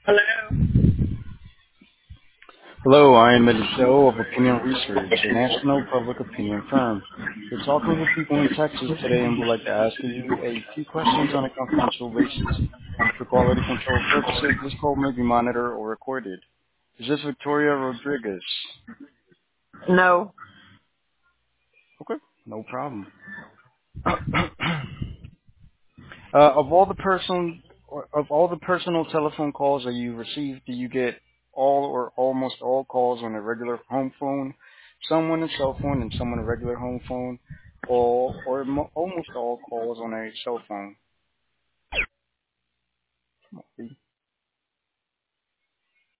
Hello. Hello, I am the CEO of Opinion Research, a national public opinion firm. We're talking with people in Texas today and would like to ask you a few questions on a confidential basis. For quality control purposes, this call may be monitored or recorded. Is this Victoria Rodriguez? No. Okay, no problem. Of all the personal telephone calls that you receive, do you get all or almost all calls on a regular home phone, some on a cell phone, and some on a regular home phone, almost all calls on a cell phone?